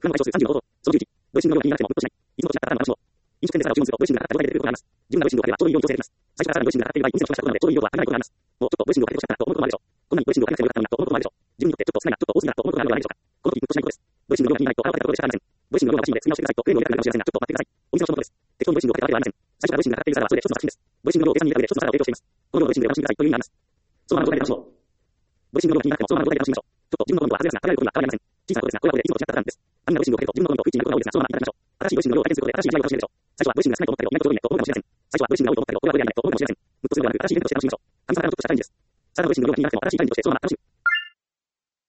不安の解消数35行動。その11、同意診療量が気になっても、うっとしない。いつもと違った新たな話を。飲食店で皿を注文すると、同意診療がかかって言われていることがあります。自分が同意診療をかければ、ちょうどいい量に調整できます。最初からさらに同意診療がかかっている場合、お店の人がしたことなので、ちょうどいい量はかからないことがあります。もうちょっと同意診療をかけてほしかったなと思うこともあるでしょう。こんなに同意診療をかけなくてもよかったのになと思うこともあるでしょう。自分にとってちょっと少ないな、ちょっと多すぎだなと思うことがあるのではないでしょうか。この時、グッとしないことです。同意診療量が気になると、あわてたことでしかありません。同意診療量が欲しいので、次直してくださいと、クレームを入れたくなるかもしれませんが、ちょっと待ってください。お店の人のことです。適当に同意診療をかけたわけではありません。最初から同意診療がかかっている皿は、それで一つの作品です。同意診療量を計算に入れた上で一つの皿を提供しています。この量の同意診療を楽しんでくださいという意味があります。そのまま状態で楽しもう。同意診療量が気になっても、そのまま状態で楽しみましょう。ちょっと自分の温度は外れますが、考えることには変わりありません。小さなことですが、これはこれでいつもと違ったからです。他人が同意診療をかけると、自分の温度を不一致になることが多いですが、そのままいただきましょう。新しい同意診療量を体験することで、新しい味わいを楽しめるでしょう。最初は同意診療が少ないと思ったけど、意外と上手いねと思うかもしれません。最初は同意診療が多いと思ったけど、これは上手いねと思うかもしれません。むっとするのではなく、新しいイベントとして楽しみましょう。神様からのこととしたチャレンジです。さらに同意診療量が気になっても、新しいイベントとしてそのまま楽しむ。